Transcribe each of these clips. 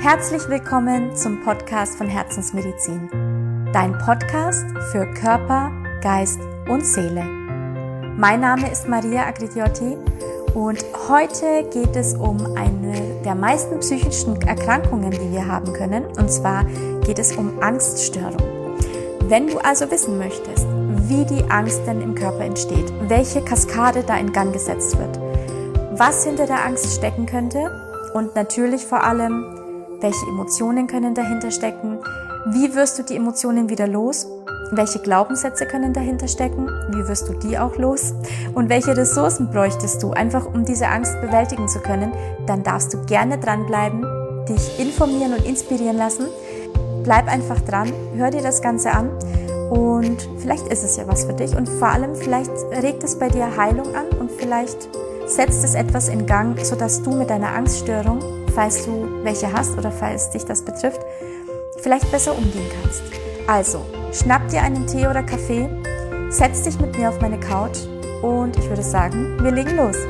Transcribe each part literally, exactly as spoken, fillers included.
Herzlich willkommen zum Podcast von Herzensmedizin, dein Podcast für Körper, Geist und Seele. Mein Name ist Maria Agridiotti und heute geht es um eine der meisten psychischen Erkrankungen, die wir haben können, und zwar geht es um Angststörung. Wenn du also wissen möchtest, wie die Angst denn im Körper entsteht, welche Kaskade da in Gang gesetzt wird, was hinter der Angst stecken könnte und natürlich vor allem, welche Emotionen können dahinter stecken, wie wirst du die Emotionen wieder los, welche Glaubenssätze können dahinter stecken, wie wirst du die auch los und welche Ressourcen bräuchtest du, einfach um diese Angst bewältigen zu können, dann darfst du gerne dranbleiben, dich informieren und inspirieren lassen. Bleib einfach dran, hör dir das Ganze an und vielleicht ist es ja was für dich und vor allem vielleicht regt es bei dir Heilung an und vielleicht setzt es etwas in Gang, sodass du mit deiner Angststörung, falls du welche hast oder falls dich das betrifft, vielleicht besser umgehen kannst. Also, schnapp dir einen Tee oder Kaffee, setz dich mit mir auf meine Couch und ich würde sagen, wir legen los.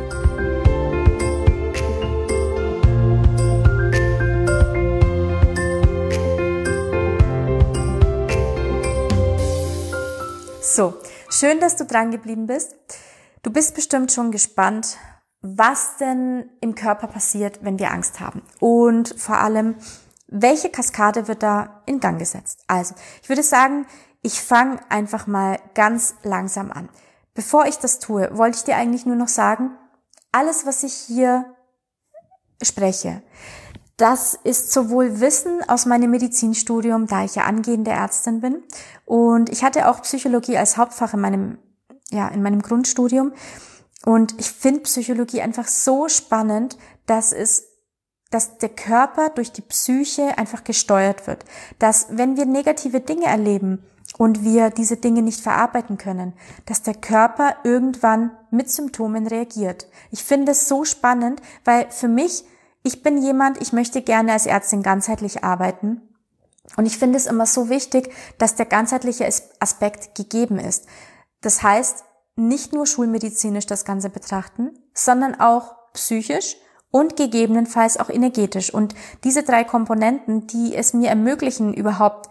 So, schön, dass du dran geblieben bist. Du bist bestimmt schon gespannt, was denn im Körper passiert, wenn wir Angst haben. Und vor allem, welche Kaskade wird da in Gang gesetzt? Also, ich würde sagen, ich fange einfach mal ganz langsam an. Bevor ich das tue, wollte ich dir eigentlich nur noch sagen, alles, was ich hier spreche, das ist sowohl Wissen aus meinem Medizinstudium, da ich ja angehende Ärztin bin, und ich hatte auch Psychologie als Hauptfach in meinem, ja, in meinem Grundstudium. Und ich finde Psychologie einfach so spannend, dass es, dass der Körper durch die Psyche einfach gesteuert wird. Dass, wenn wir negative Dinge erleben und wir diese Dinge nicht verarbeiten können, dass der Körper irgendwann mit Symptomen reagiert. Ich finde es so spannend, weil für mich, ich bin jemand, ich möchte gerne als Ärztin ganzheitlich arbeiten. Und ich finde es immer so wichtig, dass der ganzheitliche Aspekt gegeben ist. Das heißt, nicht nur schulmedizinisch das Ganze betrachten, sondern auch psychisch und gegebenenfalls auch energetisch. Und diese drei Komponenten, die es mir ermöglichen, überhaupt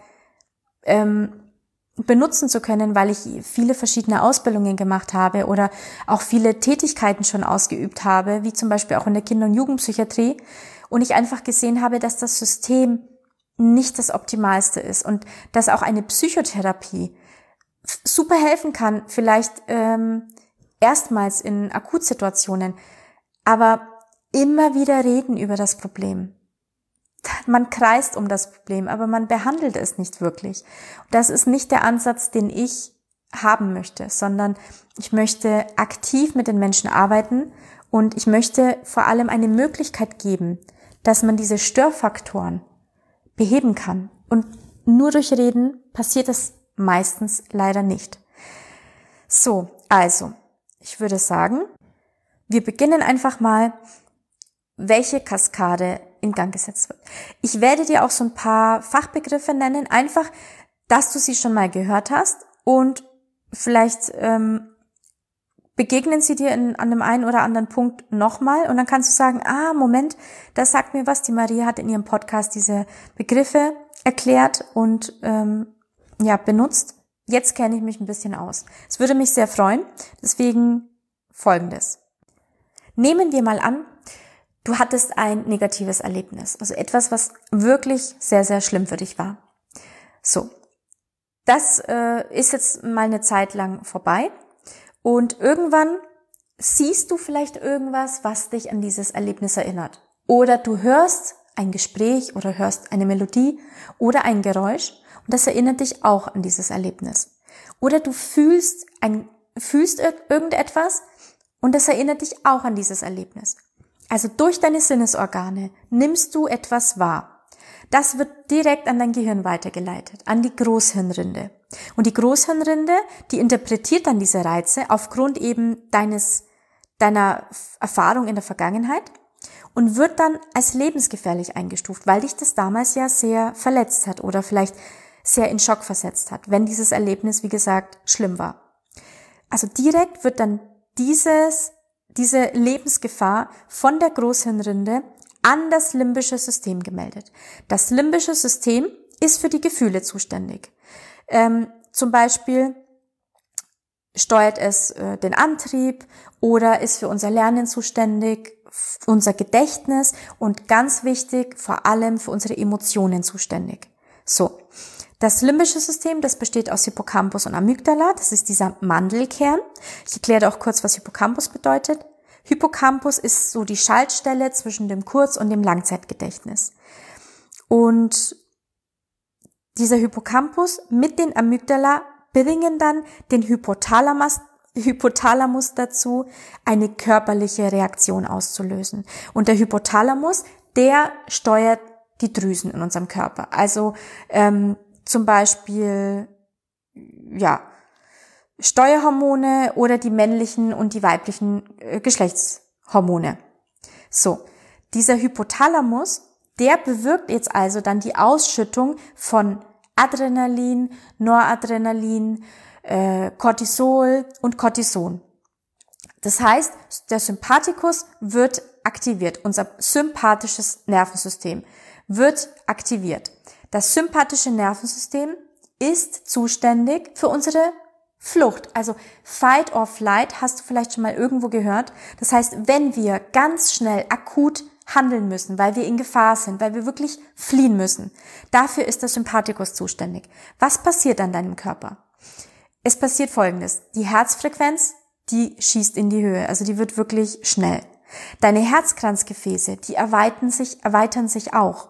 ähm, benutzen zu können, weil ich viele verschiedene Ausbildungen gemacht habe oder auch viele Tätigkeiten schon ausgeübt habe, wie zum Beispiel auch in der Kinder- und Jugendpsychiatrie, und ich einfach gesehen habe, dass das System nicht das Optimalste ist und dass auch eine Psychotherapie super helfen kann, vielleicht ähm, erstmals in Akutsituationen, aber immer wieder reden über das Problem. Man kreist um das Problem, aber man behandelt es nicht wirklich. Das ist nicht der Ansatz, den ich haben möchte, sondern ich möchte aktiv mit den Menschen arbeiten und ich möchte vor allem eine Möglichkeit geben, dass man diese Störfaktoren beheben kann. Und nur durch Reden passiert es meistens leider nicht. So, also, ich würde sagen, wir beginnen einfach mal, welche Kaskade in Gang gesetzt wird. Ich werde dir auch so ein paar Fachbegriffe nennen, einfach, dass du sie schon mal gehört hast und vielleicht ähm, begegnen sie dir in, an dem einen oder anderen Punkt nochmal und dann kannst du sagen, ah, Moment, das sagt mir was, die Maria hat in ihrem Podcast diese Begriffe erklärt und ähm, ja, benutzt. Jetzt kenne ich mich ein bisschen aus. Es würde mich sehr freuen. Deswegen Folgendes. Nehmen wir mal an, du hattest ein negatives Erlebnis. Also etwas, was wirklich sehr, sehr schlimm für dich war. So. Das äh, ist jetzt mal eine Zeit lang vorbei. Und irgendwann siehst du vielleicht irgendwas, was dich an dieses Erlebnis erinnert. Oder du hörst ein Gespräch oder hörst eine Melodie oder ein Geräusch. Und das erinnert dich auch an dieses Erlebnis. Oder du fühlst ein, fühlst irgendetwas und das erinnert dich auch an dieses Erlebnis. Also durch deine Sinnesorgane nimmst du etwas wahr. Das wird direkt an dein Gehirn weitergeleitet, an die Großhirnrinde. Und die Großhirnrinde, die interpretiert dann diese Reize aufgrund eben deines, deiner Erfahrung in der Vergangenheit und wird dann als lebensgefährlich eingestuft, weil dich das damals ja sehr verletzt hat oder vielleicht sehr in Schock versetzt hat, wenn dieses Erlebnis, wie gesagt, schlimm war. Also direkt wird dann dieses, diese Lebensgefahr von der Großhirnrinde an das limbische System gemeldet. Das limbische System ist für die Gefühle zuständig. Ähm, zum Beispiel steuert es äh, den Antrieb oder ist für unser Lernen zuständig, unser Gedächtnis und ganz wichtig, vor allem für unsere Emotionen zuständig. So, das limbische System, das besteht aus Hippocampus und Amygdala, das ist dieser Mandelkern. Ich erkläre auch kurz, was Hippocampus bedeutet. Hippocampus ist so die Schaltstelle zwischen dem Kurz- und dem Langzeitgedächtnis. Und dieser Hippocampus mit den Amygdala bringen dann den Hypothalamus, Hypothalamus dazu, eine körperliche Reaktion auszulösen. Und der Hypothalamus, der steuert die Drüsen in unserem Körper. Also ähm, zum Beispiel ja Steuerhormone oder die männlichen und die weiblichen äh, Geschlechtshormone. So, dieser Hypothalamus, der bewirkt jetzt also dann die Ausschüttung von Adrenalin, Noradrenalin, äh, Cortisol und Cortison. Das heißt, der Sympathikus wird aktiviert, unser sympathisches Nervensystem wird aktiviert. Das sympathische Nervensystem ist zuständig für unsere Flucht, also Fight or Flight, hast du vielleicht schon mal irgendwo gehört. Das heißt, wenn wir ganz schnell akut handeln müssen, weil wir in Gefahr sind, weil wir wirklich fliehen müssen. Dafür ist der Sympathikus zuständig. Was passiert an deinem Körper? Es passiert Folgendes. Die Herzfrequenz, die schießt in die Höhe, also die wird wirklich schnell. Deine Herzkranzgefäße, die erweitern sich, erweitern sich auch.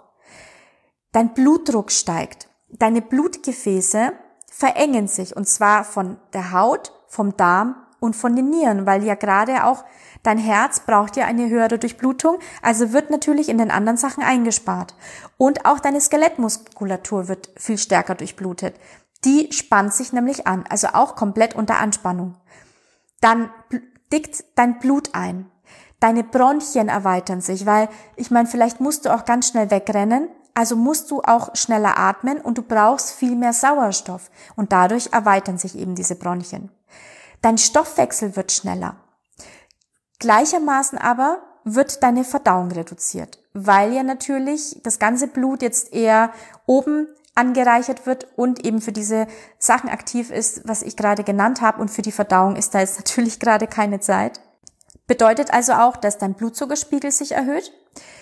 Dein Blutdruck steigt. Deine Blutgefäße verengen sich, und zwar von der Haut, vom Darm und von den Nieren, weil ja gerade auch dein Herz braucht ja eine höhere Durchblutung, also wird natürlich in den anderen Sachen eingespart. Und auch deine Skelettmuskulatur wird viel stärker durchblutet. Die spannt sich nämlich an, also auch komplett unter Anspannung. Dann dickt dein Blut ein. Deine Bronchien erweitern sich, weil, ich meine, vielleicht musst du auch ganz schnell wegrennen, also musst du auch schneller atmen und du brauchst viel mehr Sauerstoff. Und dadurch erweitern sich eben diese Bronchien. Dein Stoffwechsel wird schneller. Gleichermaßen aber wird deine Verdauung reduziert, weil ja natürlich das ganze Blut jetzt eher oben angereichert wird und eben für diese Sachen aktiv ist, was ich gerade genannt habe, und für die Verdauung ist da jetzt natürlich gerade keine Zeit. Bedeutet also auch, dass dein Blutzuckerspiegel sich erhöht,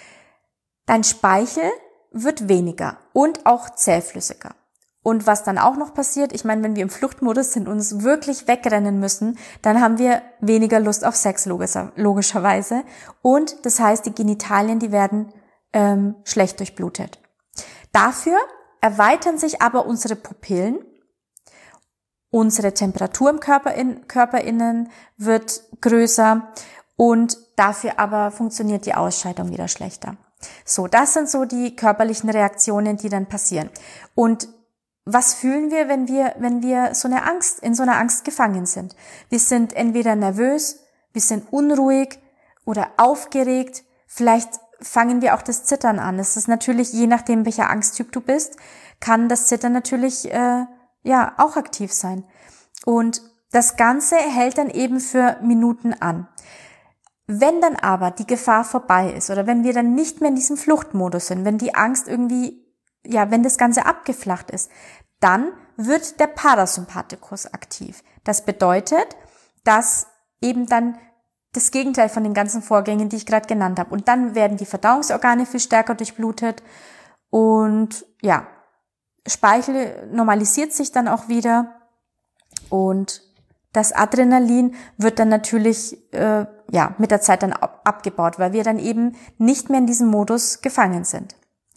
dein Speichel wird weniger und auch zähflüssiger. Und was dann auch noch passiert, ich meine, wenn wir im Fluchtmodus sind und uns wirklich wegrennen müssen, dann haben wir weniger Lust auf Sex, logischer, logischerweise. Und das heißt, die Genitalien, die werden ähm, schlecht durchblutet. Dafür erweitern sich aber unsere Pupillen, unsere Temperatur im Körper in, Körperinnen wird größer und dafür aber funktioniert die Ausscheidung wieder schlechter. So, das sind so die körperlichen Reaktionen, die dann passieren. Und was fühlen wir, wenn wir, wenn wir so eine Angst, in so einer Angst gefangen sind? Wir sind entweder nervös, wir sind unruhig oder aufgeregt. Vielleicht fangen wir auch das Zittern an. Es ist natürlich, je nachdem, welcher Angsttyp du bist, kann das Zittern natürlich, äh, ja, auch aktiv sein. Und das Ganze hält dann eben für Minuten an. Wenn dann aber die Gefahr vorbei ist oder wenn wir dann nicht mehr in diesem Fluchtmodus sind, wenn die Angst irgendwie, ja, wenn das Ganze abgeflacht ist, dann wird der Parasympathikus aktiv. Das bedeutet, dass eben dann das Gegenteil von den ganzen Vorgängen, die ich gerade genannt habe. Und dann werden die Verdauungsorgane viel stärker durchblutet und ja, Speichel normalisiert sich dann auch wieder und das Adrenalin wird dann natürlich äh, ja mit der Zeit dann ab- abgebaut, weil wir dann eben nicht mehr in diesem Modus gefangen sind.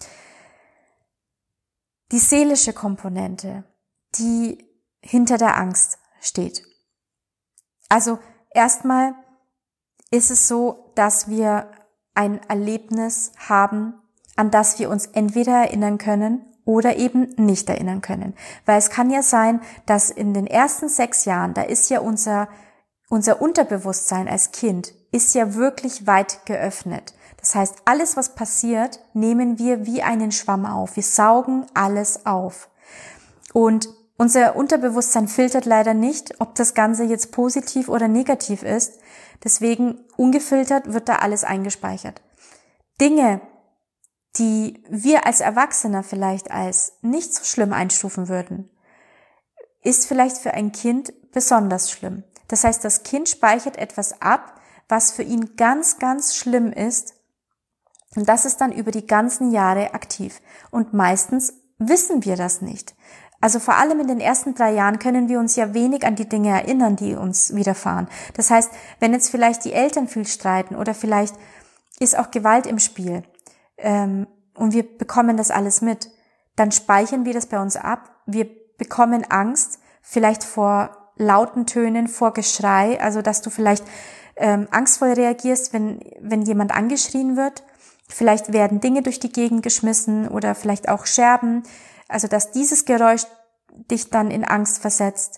Die seelische Komponente, die hinter der Angst steht. Also erstmal ist es so, dass wir ein Erlebnis haben, an das wir uns entweder erinnern können oder eben nicht erinnern können. Weil es kann ja sein, dass in den ersten sechs Jahren, da ist ja unser, unser Unterbewusstsein als Kind, ist ja wirklich weit geöffnet. Das heißt, alles, was passiert, nehmen wir wie einen Schwamm auf. Wir saugen alles auf. Und unser Unterbewusstsein filtert leider nicht, ob das Ganze jetzt positiv oder negativ ist. Deswegen ungefiltert wird da alles eingespeichert. Dinge, die wir als Erwachsener vielleicht als nicht so schlimm einstufen würden, ist vielleicht für ein Kind besonders schlimm. Das heißt, das Kind speichert etwas ab, was für ihn ganz, ganz schlimm ist. Und das ist dann über die ganzen Jahre aktiv. Und meistens wissen wir das nicht. Also vor allem in den ersten drei Jahren können wir uns ja wenig an die Dinge erinnern, die uns widerfahren. Das heißt, wenn jetzt vielleicht die Eltern viel streiten oder vielleicht ist auch Gewalt im Spiel, ähm, und wir bekommen das alles mit, dann speichern wir das bei uns ab. Wir bekommen Angst, vielleicht vor lauten Tönen, vor Geschrei, also dass du vielleicht ähm, angstvoll reagierst, wenn wenn jemand angeschrien wird. Vielleicht werden Dinge durch die Gegend geschmissen oder vielleicht auch Scherben, also dass dieses Geräusch dich dann in Angst versetzt.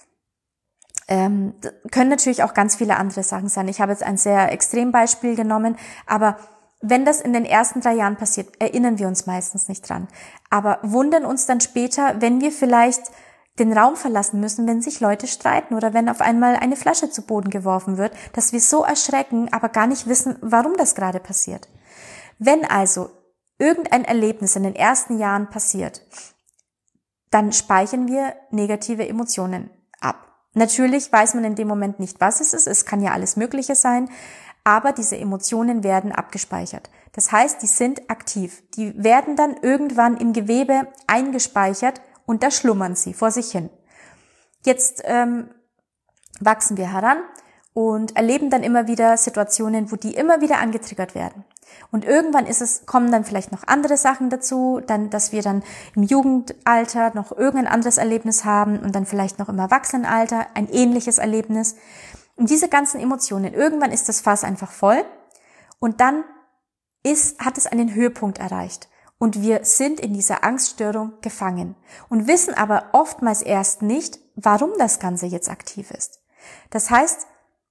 Ähm, können natürlich auch ganz viele andere Sachen sein. Ich habe jetzt ein sehr Extrembeispiel genommen, aber wenn das in den ersten drei Jahren passiert, erinnern wir uns meistens nicht dran. Aber wundern uns dann später, wenn wir vielleicht den Raum verlassen müssen, wenn sich Leute streiten oder wenn auf einmal eine Flasche zu Boden geworfen wird, dass wir so erschrecken, aber gar nicht wissen, warum das gerade passiert. Wenn also irgendein Erlebnis in den ersten Jahren passiert, dann speichern wir negative Emotionen ab. Natürlich weiß man in dem Moment nicht, was es ist. Es kann ja alles Mögliche sein, aber diese Emotionen werden abgespeichert. Das heißt, die sind aktiv. Die werden dann irgendwann im Gewebe eingespeichert und da schlummern sie vor sich hin. Jetzt ähm, wachsen wir heran und erleben dann immer wieder Situationen, wo die immer wieder angetriggert werden. Und irgendwann ist es, kommen dann vielleicht noch andere Sachen dazu, dann, dass wir dann im Jugendalter noch irgendein anderes Erlebnis haben und dann vielleicht noch im Erwachsenenalter ein ähnliches Erlebnis. Und diese ganzen Emotionen, irgendwann ist das Fass einfach voll und dann ist, hat es einen Höhepunkt erreicht. Und wir sind in dieser Angststörung gefangen und wissen aber oftmals erst nicht, warum das Ganze jetzt aktiv ist. Das heißt,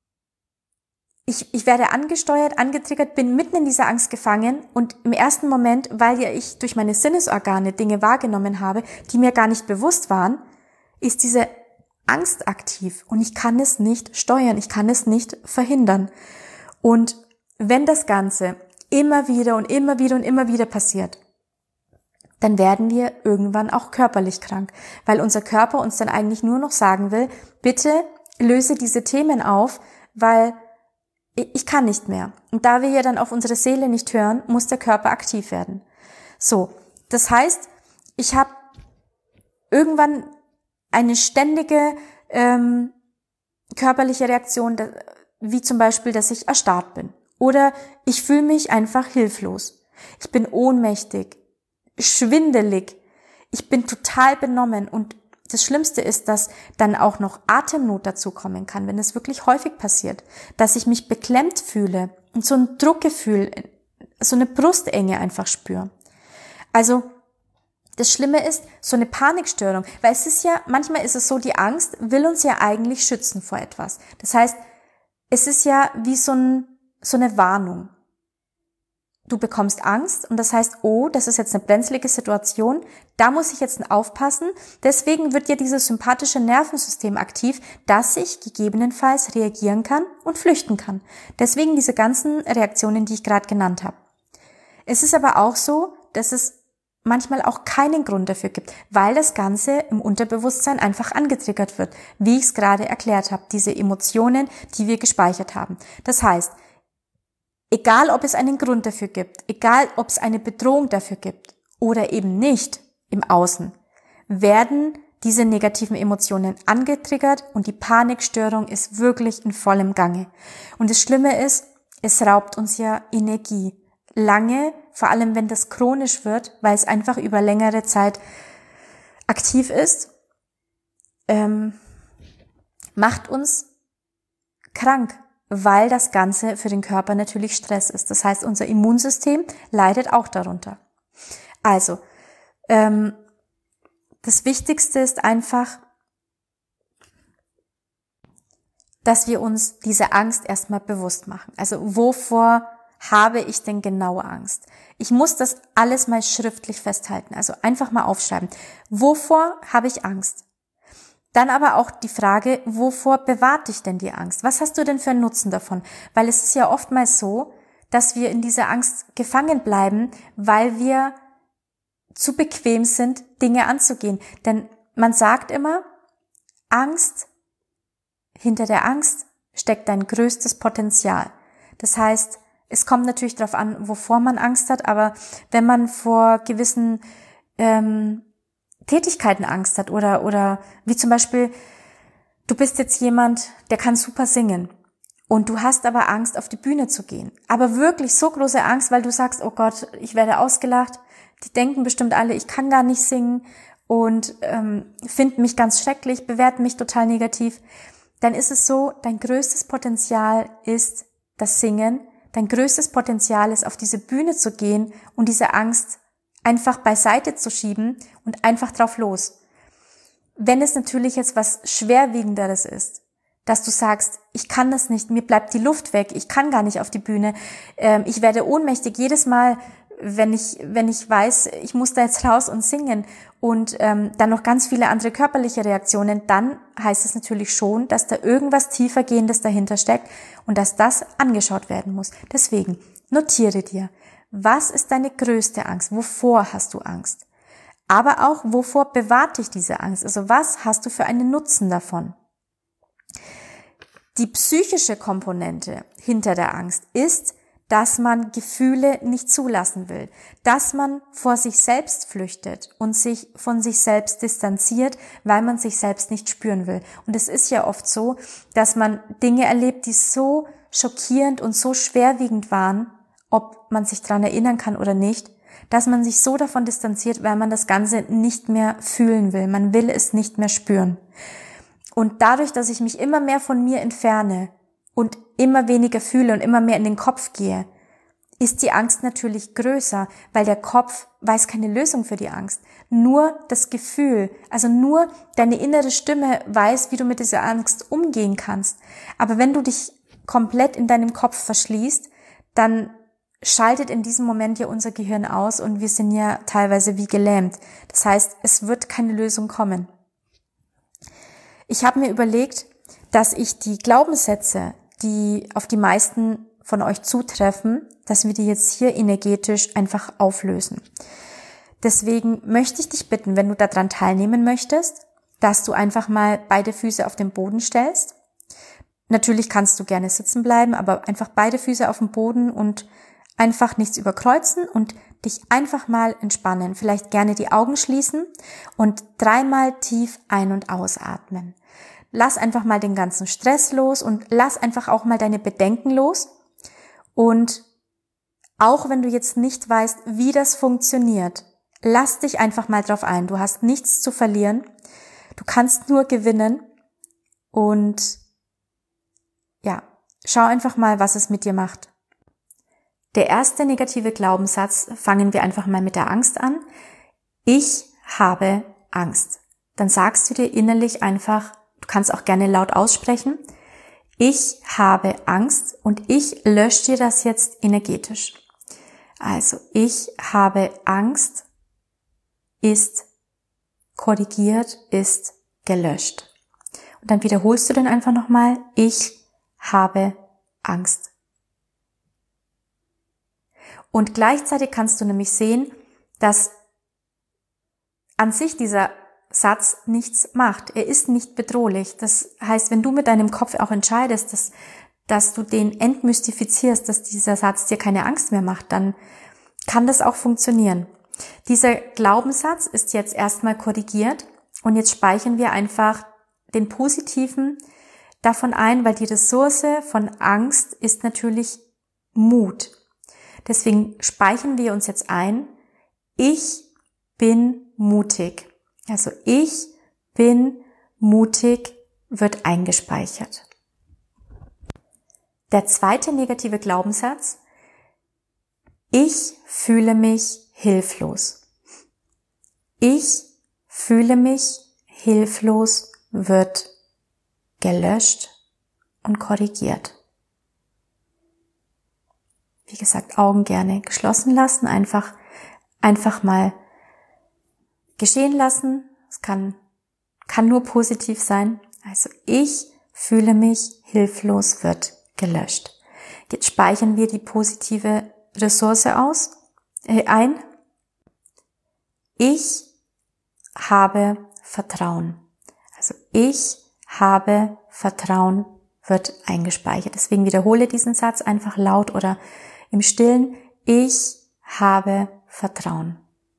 ich, ich werde angesteuert, angetriggert, bin mitten in dieser Angst gefangen und im ersten Moment, weil ja ich durch meine Sinnesorgane Dinge wahrgenommen habe, die mir gar nicht bewusst waren, ist diese Angst aktiv und ich kann es nicht steuern, ich kann es nicht verhindern. Und wenn das Ganze immer wieder und immer wieder und immer wieder passiert, dann werden wir irgendwann auch körperlich krank, weil unser Körper uns dann eigentlich nur noch sagen will, bitte löse diese Themen auf, weil ich kann nicht mehr. Und da wir ja dann auf unsere Seele nicht hören, muss der Körper aktiv werden. So, das heißt, ich habe irgendwann eine ständige ähm, körperliche Reaktion, wie zum Beispiel, dass ich erstarrt bin. Oder ich fühle mich einfach hilflos. Ich bin ohnmächtig, schwindelig. Ich bin total benommen. Und das Schlimmste ist, dass dann auch noch Atemnot dazu kommen kann, wenn es wirklich häufig passiert. Dass ich mich beklemmt fühle und so ein Druckgefühl, so eine Brustenge einfach spüre. Also das Schlimme ist, so eine Panikstörung, weil es ist ja, manchmal ist es so, die Angst will uns ja eigentlich schützen vor etwas. Das heißt, es ist ja wie so, ein, so eine Warnung. Du bekommst Angst und das heißt, oh, das ist jetzt eine brenzlige Situation, da muss ich jetzt aufpassen. Deswegen wird ja dieses sympathische Nervensystem aktiv, dass ich gegebenenfalls reagieren kann und flüchten kann. Deswegen diese ganzen Reaktionen, die ich gerade genannt habe. Es ist aber auch so, dass es manchmal auch keinen Grund dafür gibt, weil das Ganze im Unterbewusstsein einfach angetriggert wird, wie ich es gerade erklärt habe, diese Emotionen, die wir gespeichert haben. Das heißt, egal ob es einen Grund dafür gibt, egal ob es eine Bedrohung dafür gibt oder eben nicht im Außen, werden diese negativen Emotionen angetriggert und die Panikstörung ist wirklich in vollem Gange. Und das Schlimme ist, es raubt uns ja Energie. Lange, vor allem wenn das chronisch wird, weil es einfach über längere Zeit aktiv ist, ähm, macht uns krank, weil das Ganze für den Körper natürlich Stress ist. Das heißt, unser Immunsystem leidet auch darunter. Also, ähm, das Wichtigste ist einfach, dass wir uns diese Angst erstmal bewusst machen. Also, wovor habe ich denn genau Angst? Ich muss das alles mal schriftlich festhalten, also einfach mal aufschreiben. Wovor habe ich Angst? Dann aber auch die Frage, wovor bewahrt dich denn die Angst? Was hast du denn für einen Nutzen davon? Weil es ist ja oftmals so, dass wir in dieser Angst gefangen bleiben, weil wir zu bequem sind, Dinge anzugehen. Denn man sagt immer, Angst, hinter der Angst steckt dein größtes Potenzial. Das heißt, es kommt natürlich darauf an, wovor man Angst hat, aber wenn man vor gewissen ähm, Tätigkeiten Angst hat oder oder wie zum Beispiel, du bist jetzt jemand, der kann super singen und du hast aber Angst, auf die Bühne zu gehen. Aber wirklich so große Angst, weil du sagst, oh Gott, ich werde ausgelacht, die denken bestimmt alle, ich kann gar nicht singen und ähm, finden mich ganz schrecklich, bewerten mich total negativ. Dann ist es so, dein größtes Potenzial ist das Singen. Dein größtes Potenzial ist, auf diese Bühne zu gehen und diese Angst einfach beiseite zu schieben und einfach drauf los. Wenn es natürlich jetzt was Schwerwiegenderes ist, dass du sagst, ich kann das nicht, mir bleibt die Luft weg, ich kann gar nicht auf die Bühne, ähm, ich werde ohnmächtig jedes Mal, wenn ich wenn ich weiß, ich muss da jetzt raus und singen und ähm, dann noch ganz viele andere körperliche Reaktionen, dann heißt es natürlich schon, dass da irgendwas tiefergehendes dahinter steckt und dass das angeschaut werden muss. Deswegen notiere dir, was ist deine größte Angst? Wovor hast du Angst? Aber auch, wovor bewahrt dich diese Angst? Also was hast du für einen Nutzen davon? Die psychische Komponente hinter der Angst ist, dass man Gefühle nicht zulassen will, dass man vor sich selbst flüchtet und sich von sich selbst distanziert, weil man sich selbst nicht spüren will. Und es ist ja oft so, dass man Dinge erlebt, die so schockierend und so schwerwiegend waren, ob man sich daran erinnern kann oder nicht, dass man sich so davon distanziert, weil man das Ganze nicht mehr fühlen will. Man will es nicht mehr spüren. Und dadurch, dass ich mich immer mehr von mir entferne und immer weniger fühle und immer mehr in den Kopf gehe, ist die Angst natürlich größer, weil der Kopf weiß keine Lösung für die Angst. Nur das Gefühl, also nur deine innere Stimme weiß, wie du mit dieser Angst umgehen kannst. Aber wenn du dich komplett in deinem Kopf verschließt, dann schaltet in diesem Moment ja unser Gehirn aus und wir sind ja teilweise wie gelähmt. Das heißt, es wird keine Lösung kommen. Ich habe mir überlegt, dass ich die Glaubenssätze, die auf die meisten von euch zutreffen, dass wir die jetzt hier energetisch einfach auflösen. Deswegen möchte ich dich bitten, wenn du daran teilnehmen möchtest, dass du einfach mal beide Füße auf den Boden stellst. Natürlich kannst du gerne sitzen bleiben, aber einfach beide Füße auf dem Boden und einfach nichts überkreuzen und dich einfach mal entspannen. Vielleicht gerne die Augen schließen und dreimal tief ein- und ausatmen. Lass einfach mal den ganzen Stress los und lass einfach auch mal deine Bedenken los. Und auch wenn du jetzt nicht weißt, wie das funktioniert, lass dich einfach mal drauf ein. Du hast nichts zu verlieren. Du kannst nur gewinnen. Und ja, schau einfach mal, was es mit dir macht. Der erste negative Glaubenssatz, fangen wir einfach mal mit der Angst an. Ich habe Angst. Dann sagst du dir innerlich einfach, du kannst auch gerne laut aussprechen, ich habe Angst und ich lösche dir das jetzt energetisch. Also, ich habe Angst ist korrigiert, ist gelöscht. Und dann wiederholst du dann einfach nochmal, ich habe Angst. Und gleichzeitig kannst du nämlich sehen, dass an sich dieser Satz nichts macht. Er ist nicht bedrohlich. Das heißt, wenn du mit deinem Kopf auch entscheidest, dass, dass du den entmystifizierst, dass dieser Satz dir keine Angst mehr macht, dann kann das auch funktionieren. Dieser Glaubenssatz ist jetzt erstmal korrigiert und jetzt speichern wir einfach den Positiven davon ein, weil die Ressource von Angst ist natürlich Mut. Deswegen speichern wir uns jetzt ein, ich bin mutig. Also ich bin mutig wird eingespeichert. Der zweite negative Glaubenssatz, ich fühle mich hilflos. Ich fühle mich hilflos wird gelöscht und korrigiert. Wie gesagt, Augen gerne geschlossen lassen, einfach, einfach mal geschehen lassen. Es kann, kann nur positiv sein. Also ich fühle mich hilflos wird gelöscht. Jetzt speichern wir die positive Ressource aus, äh, ein. Ich habe Vertrauen. Also ich habe Vertrauen wird eingespeichert. Deswegen wiederhole diesen Satz einfach laut oder im Stillen. Ich habe Vertrauen.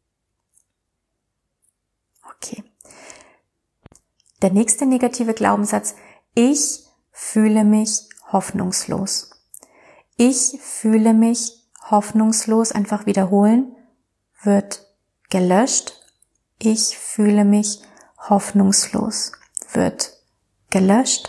Okay. Der nächste negative Glaubenssatz. Ich fühle mich hoffnungslos. Ich fühle mich hoffnungslos. Einfach wiederholen. Wird gelöscht. Ich fühle mich hoffnungslos. Wird gelöscht.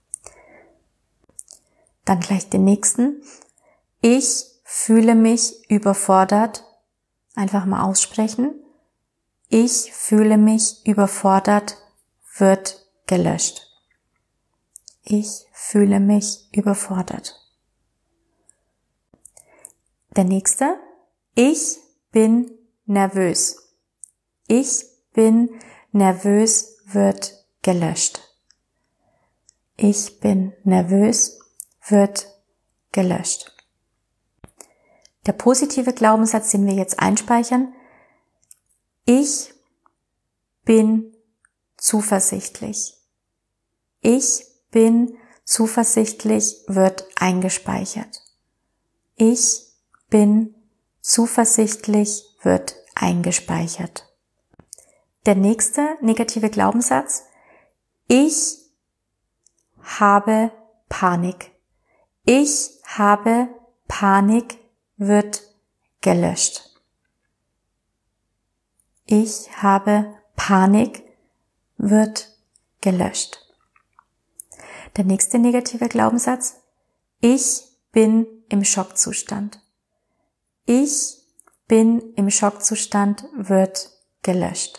Dann gleich den nächsten. Ich fühle mich überfordert. Einfach mal aussprechen. Ich fühle mich überfordert. Wird gelöscht. Ich fühle mich überfordert. Der nächste. Ich bin nervös. Ich bin nervös wird gelöscht. Ich bin nervös wird gelöscht. Der positive Glaubenssatz, den wir jetzt einspeichern. Ich bin zuversichtlich. Ich bin zuversichtlich wird eingespeichert. Ich bin zuversichtlich wird eingespeichert. Der nächste negative Glaubenssatz. Ich habe Panik. Ich habe Panik wird gelöscht. Ich habe Panik wird gelöscht. Der nächste negative Glaubenssatz. Ich bin im Schockzustand. Ich bin im Schockzustand wird gelöscht.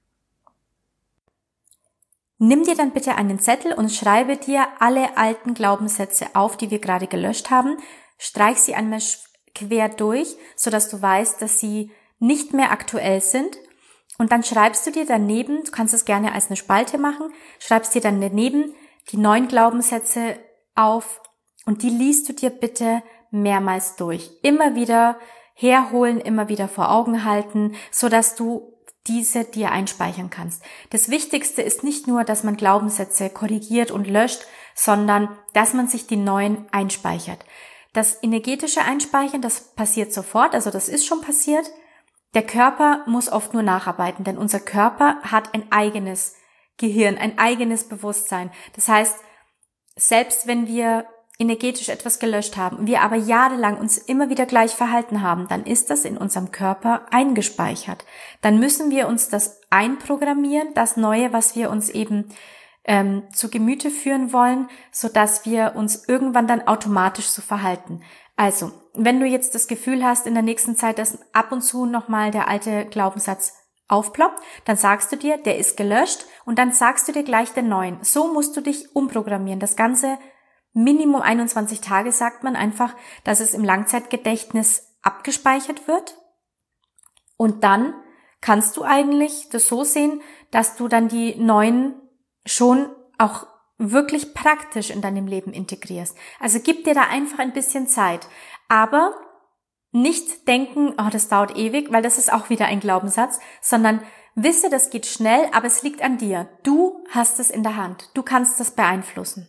Nimm dir dann bitte einen Zettel und schreibe dir alle alten Glaubenssätze auf, die wir gerade gelöscht haben. Streich sie einmal quer durch, sodass du weißt, dass sie nicht mehr aktuell sind. Und dann schreibst du dir daneben, du kannst es gerne als eine Spalte machen, schreibst dir dann daneben die neuen Glaubenssätze auf und die liest du dir bitte mehrmals durch. Immer wieder herholen, immer wieder vor Augen halten, sodass du diese dir einspeichern kannst. Das Wichtigste ist nicht nur, dass man Glaubenssätze korrigiert und löscht, sondern dass man sich die neuen einspeichert. Das energetische Einspeichern, das passiert sofort, also das ist schon passiert. Der Körper muss oft nur nacharbeiten, denn unser Körper hat ein eigenes Gehirn, ein eigenes Bewusstsein. Das heißt, selbst wenn wir energetisch etwas gelöscht haben, wir aber jahrelang uns immer wieder gleich verhalten haben, dann ist das in unserem Körper eingespeichert. Dann müssen wir uns das einprogrammieren, das Neue, was wir uns eben ähm, zu Gemüte führen wollen, sodass wir uns irgendwann dann automatisch so verhalten. Also, wenn du jetzt das Gefühl hast in der nächsten Zeit, dass ab und zu nochmal der alte Glaubenssatz aufploppt, dann sagst du dir, der ist gelöscht und dann sagst du dir gleich den neuen. So musst du dich umprogrammieren. Das Ganze Minimum einundzwanzig Tage sagt man einfach, dass es im Langzeitgedächtnis abgespeichert wird. Und dann kannst du eigentlich das so sehen, dass du dann die neuen schon auch wirklich praktisch in deinem Leben integrierst. Also gib dir da einfach ein bisschen Zeit. Aber nicht denken, oh, das dauert ewig, weil das ist auch wieder ein Glaubenssatz, sondern wisse, das geht schnell, aber es liegt an dir. Du hast es in der Hand. Du kannst das beeinflussen.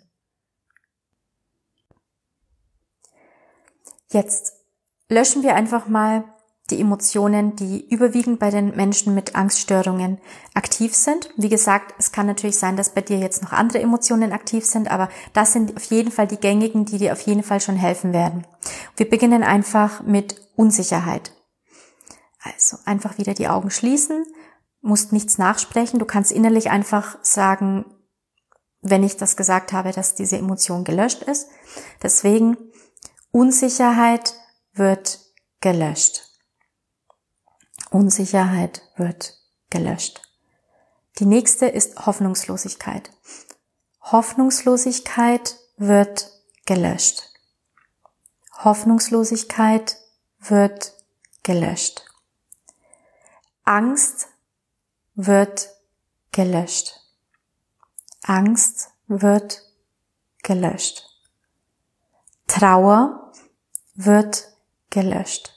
Jetzt löschen wir einfach mal die Emotionen, die überwiegend bei den Menschen mit Angststörungen aktiv sind. Wie gesagt, es kann natürlich sein, dass bei dir jetzt noch andere Emotionen aktiv sind, aber das sind auf jeden Fall die gängigen, die dir auf jeden Fall schon helfen werden. Wir beginnen einfach mit Unsicherheit. Also einfach wieder die Augen schließen, musst nichts nachsprechen. Du kannst innerlich einfach sagen, wenn ich das gesagt habe, dass diese Emotion gelöscht ist. Deswegen, Unsicherheit wird gelöscht. Unsicherheit wird gelöscht. Die nächste ist Hoffnungslosigkeit. Hoffnungslosigkeit wird gelöscht. Hoffnungslosigkeit wird gelöscht. Angst wird gelöscht. Angst wird gelöscht. Trauer wird gelöscht.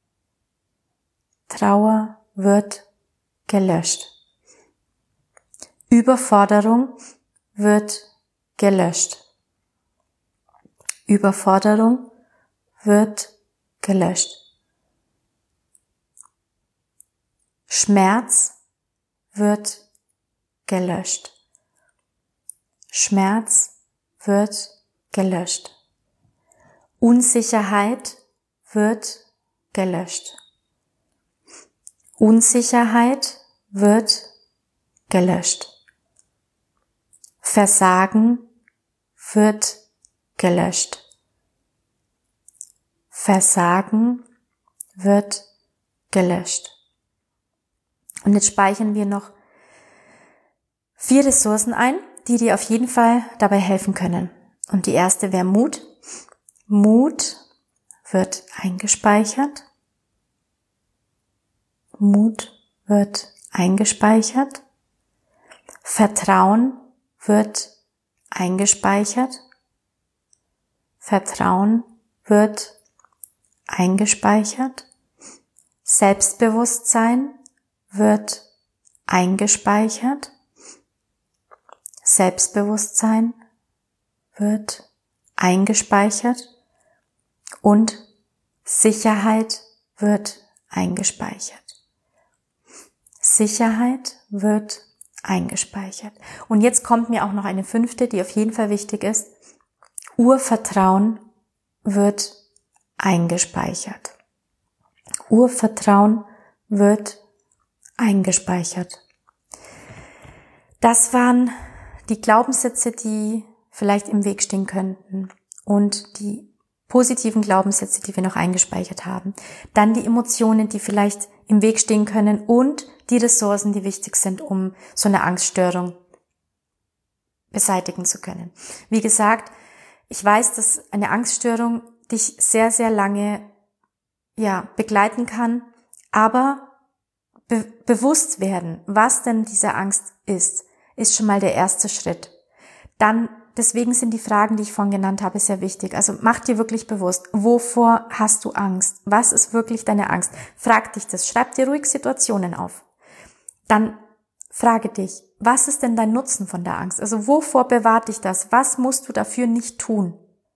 Trauer wird gelöscht. Überforderung wird gelöscht. Überforderung wird gelöscht. Schmerz wird gelöscht. Schmerz wird gelöscht. Unsicherheit wird gelöscht. Unsicherheit wird gelöscht. Versagen wird gelöscht. Versagen wird gelöscht. Und jetzt speichern wir noch vier Ressourcen ein, die dir auf jeden Fall dabei helfen können. Und die erste wäre Mut. Mut wird eingespeichert. Mut wird eingespeichert. Vertrauen wird eingespeichert. Vertrauen wird eingespeichert. Selbstbewusstsein wird eingespeichert. Selbstbewusstsein wird eingespeichert. Und Sicherheit wird eingespeichert. Sicherheit wird eingespeichert. Und jetzt kommt mir auch noch eine fünfte, die auf jeden Fall wichtig ist. Urvertrauen wird eingespeichert. Urvertrauen wird eingespeichert. Das waren die Glaubenssätze, die vielleicht im Weg stehen könnten und die positiven Glaubenssätze, die wir noch eingespeichert haben. Dann die Emotionen, die vielleicht im Weg stehen können und die Ressourcen, die wichtig sind, um so eine Angststörung beseitigen zu können. Wie gesagt, ich weiß, dass eine Angststörung dich sehr, sehr lange ja, begleiten kann, aber be- bewusst werden, was denn diese Angst ist, ist schon mal der erste Schritt. Dann Deswegen sind die Fragen, die ich vorhin genannt habe, sehr wichtig. Also mach dir wirklich bewusst, wovor hast du Angst? Was ist wirklich deine Angst? Frag dich das. Schreib dir ruhig Situationen auf. Dann frage dich, was ist denn dein Nutzen von der Angst? Also wovor bewahrt dich das? Was musst du dafür nicht tun?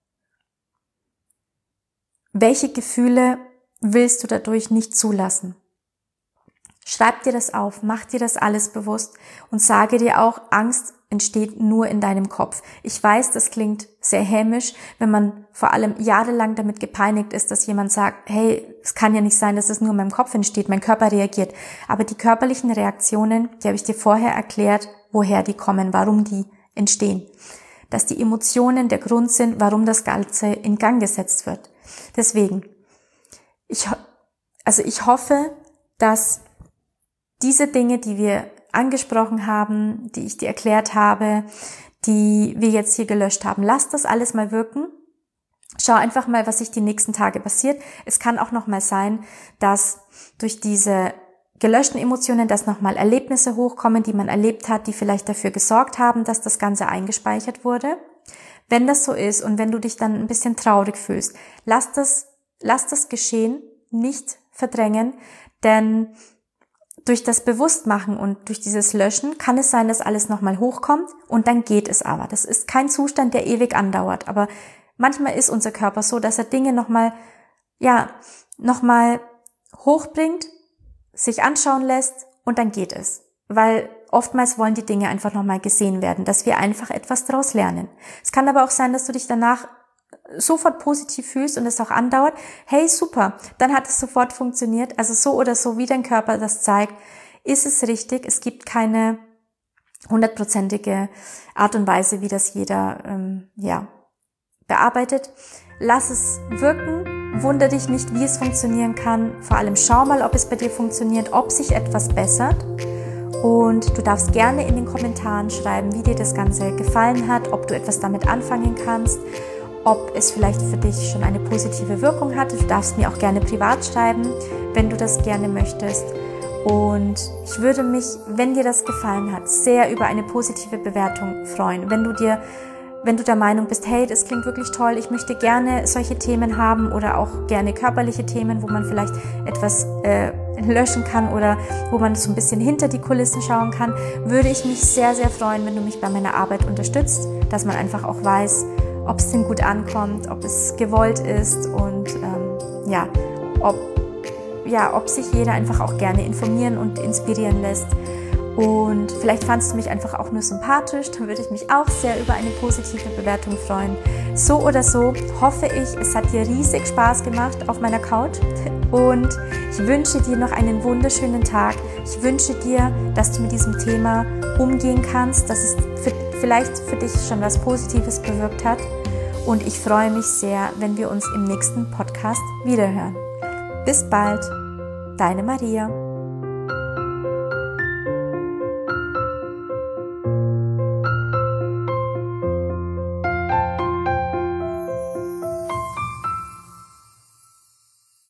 Welche Gefühle willst du dadurch nicht zulassen? Schreib dir das auf, mach dir das alles bewusst und sage dir auch, Angst entsteht nur in deinem Kopf. Ich weiß, das klingt sehr hämisch, wenn man vor allem jahrelang damit gepeinigt ist, dass jemand sagt, hey, es kann ja nicht sein, dass es nur in meinem Kopf entsteht, mein Körper reagiert. Aber die körperlichen Reaktionen, die habe ich dir vorher erklärt, woher die kommen, warum die entstehen. Dass die Emotionen der Grund sind, warum das Ganze in Gang gesetzt wird. Deswegen, ich, also ich hoffe, dass diese Dinge, die wir angesprochen haben, die ich dir erklärt habe, die wir jetzt hier gelöscht haben, lass das alles mal wirken. Schau einfach mal, was sich die nächsten Tage passiert. Es kann auch noch mal sein, dass durch diese gelöschten Emotionen, dass noch mal Erlebnisse hochkommen, die man erlebt hat, die vielleicht dafür gesorgt haben, dass das Ganze eingespeichert wurde. Wenn das so ist und wenn du dich dann ein bisschen traurig fühlst, lass das, lass das geschehen, nicht verdrängen, denn durch das Bewusstmachen und durch dieses Löschen kann es sein, dass alles nochmal hochkommt und dann geht es aber. Das ist kein Zustand, der ewig andauert, aber manchmal ist unser Körper so, dass er Dinge nochmal, ja, nochmal hochbringt, sich anschauen lässt und dann geht es. Weil oftmals wollen die Dinge einfach nochmal gesehen werden, dass wir einfach etwas daraus lernen. Es kann aber auch sein, dass du dich danach sofort positiv fühlst und es auch andauert, hey, super, dann hat es sofort funktioniert. Also so oder so, wie dein Körper das zeigt, ist es richtig. Es gibt keine hundertprozentige Art und Weise, wie das jeder ähm, ja bearbeitet. Lass es wirken, wundere dich nicht, wie es funktionieren kann. Vor allem schau mal, ob es bei dir funktioniert, ob sich etwas bessert. Und du darfst gerne in den Kommentaren schreiben, wie dir das Ganze gefallen hat, ob du etwas damit anfangen kannst, ob es vielleicht für dich schon eine positive Wirkung hatte. Du darfst mir auch gerne privat schreiben, wenn du das gerne möchtest. Und ich würde mich, wenn dir das gefallen hat, sehr über eine positive Bewertung freuen. Wenn du dir wenn du der Meinung bist, hey, das klingt wirklich toll, ich möchte gerne solche Themen haben oder auch gerne körperliche Themen, wo man vielleicht etwas äh, löschen kann oder wo man so ein bisschen hinter die Kulissen schauen kann, würde ich mich sehr, sehr freuen, wenn du mich bei meiner Arbeit unterstützt, dass man einfach auch weiß, ob es denn gut ankommt, ob es gewollt ist und ähm, ja, ob, ja, ob sich jeder einfach auch gerne informieren und inspirieren lässt. Und vielleicht fandst du mich einfach auch nur sympathisch, dann würde ich mich auch sehr über eine positive Bewertung freuen. So oder so hoffe ich, es hat dir riesig Spaß gemacht auf meiner Couch und ich wünsche dir noch einen wunderschönen Tag. Ich wünsche dir, dass du mit diesem Thema umgehen kannst, dass es für, vielleicht für dich schon was Positives bewirkt hat und ich freue mich sehr, wenn wir uns im nächsten Podcast wiederhören. Bis bald, deine Maria.